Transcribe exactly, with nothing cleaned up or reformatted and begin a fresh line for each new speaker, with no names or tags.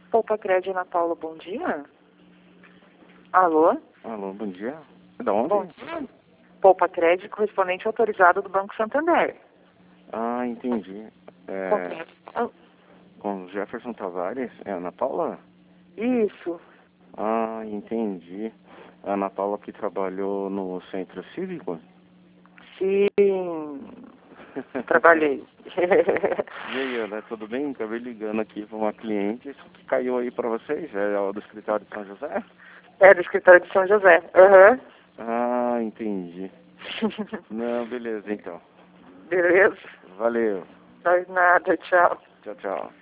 Poupa Crédito, Ana Paula, bom dia. Alô?
Alô, bom dia. Da onde?
Bom dia. Poupa Crédito, correspondente autorizado do Banco Santander.
Ah, entendi. É,
Com quem? Ah,
com Jefferson Tavares? É Ana Paula?
Isso,
Ah, entendi. A Ana Paula que trabalhou no Centro Cívico?
sim, trabalhei.
E aí, Ana, tudo bem? Acabei ligando aqui para uma cliente. Isso que caiu aí para vocês? É o do escritório de São José?
É do escritório de São José. Aham.
Ah, entendi. Não, beleza, então.
Beleza?
Valeu.
Faz nada, tchau.
Tchau, tchau.